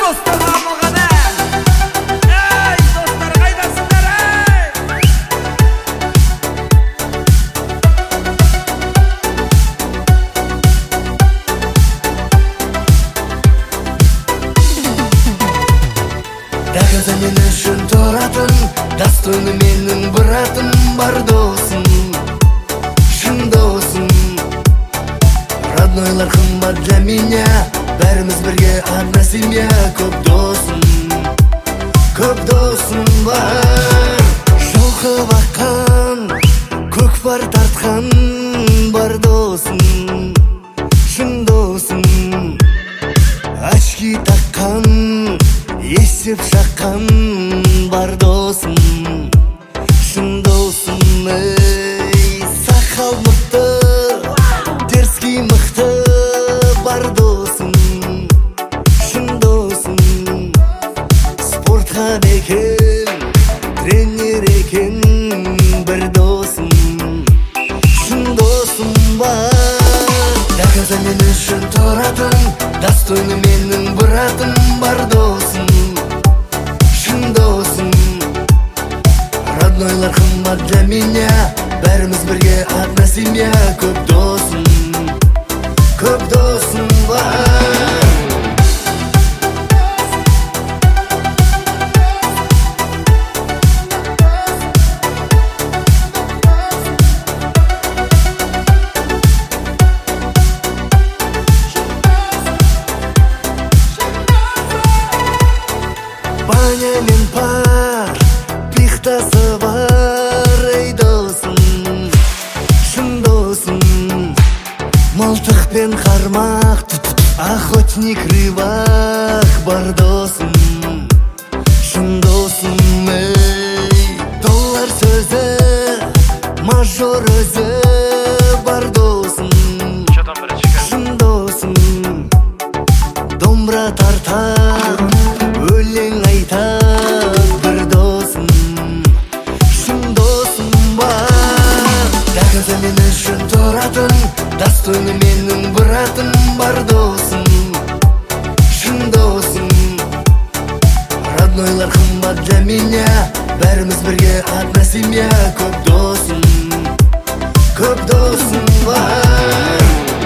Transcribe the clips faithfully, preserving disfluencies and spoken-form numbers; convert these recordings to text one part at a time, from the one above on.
достарға арналған ән. Ей, достар, қайдасыңдар, ей? Доказа мен үшін тұратын, достойны менің бұратым бар досым, шын досым. Роднойлар қымбат для меня, бәріміз бірге одна семья. Көп досым, көп досым бар. Шоқып аққан, көкпар тартқан бар досым, шын досым. Очки таққан, есеп шаққан бар досым, шын досым. Ей, сақал мықты, дерзкий мықты бар досым, шын досым. Спортқа екен, тренер екен бір досым, шын досым бар. Доказа мен үшін тұратын, достойны менің бұратым бар досым, шын досым. Роднойлар қымбат для меня, бәріміз бірге одна семья. Көп досым, көп досым бар. Баня мен пар, пихтасы бар, ей досым, шын досым. Мылтық пен қармақ, охотник рыбак бар досым, шын досым. Ей, доллар сөзі, мажор өзі бар досым, шын досым. Домбыра тартар, өлең айтар бір досым, шын досым бар. Доказа мен үшін тұратын, достойны менің бұратым бар досым, шын досым. Роднойлар қымбат для меня, бәріміз бірге одна семья. Көп досым, көп досым бар.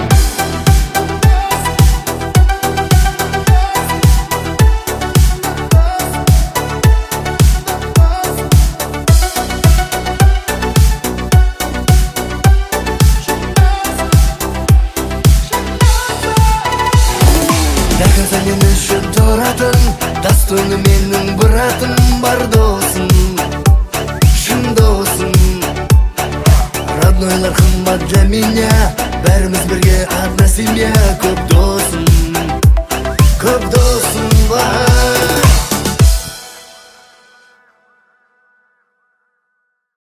Доказа мен үшін тұратын, достойны менің бұратым бар досым, шын досым. Роднойлар қымбат для меня, бәріміз бірге одна семья. Көп досым, көп досым бар.